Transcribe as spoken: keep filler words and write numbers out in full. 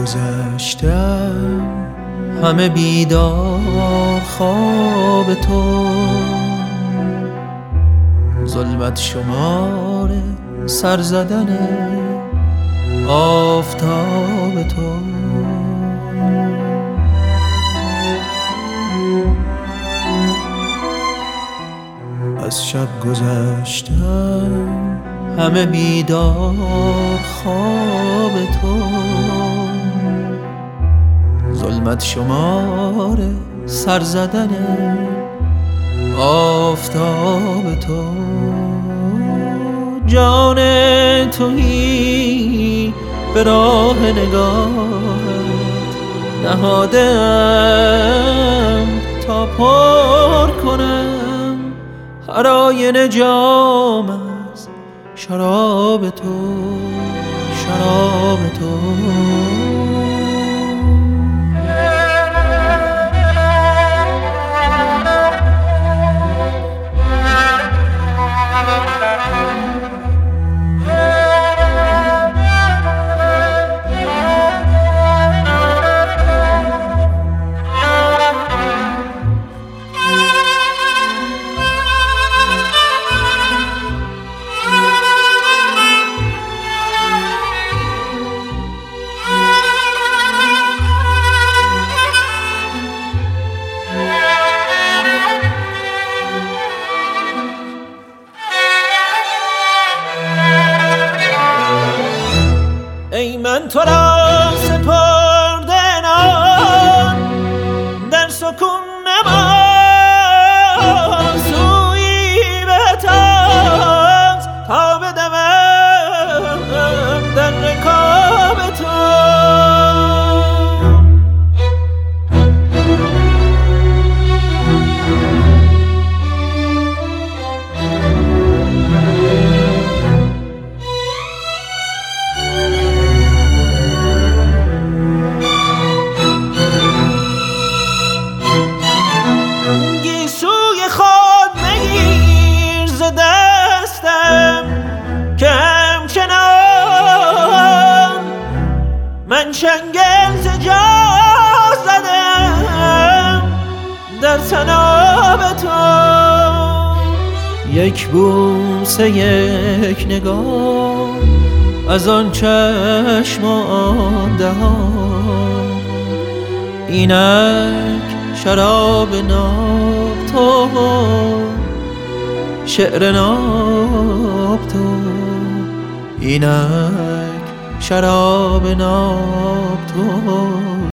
گذشتم همه بیدار خواب تو، ظلمت شمار سر زدن آفتاب تو. از شب گذشتم همه بیدار خواب تو، ظلمت شمار سر زدن آفتاب تو. جان تویی به راه نگاهت نهادم تا پر کنم هر آینه جام از شراب تو، شراب تو. ای من تو را سپرده نام در سکون نماز، سویی بتاز تا بدوم در رکاب تو. من شنگل ز جا زدم در طناب تو، یک بوسه یک نگاه از آن چشم و آن دهان، اینک شراب ناب تو، شعر ناب تو، اینک شراب ناب تو.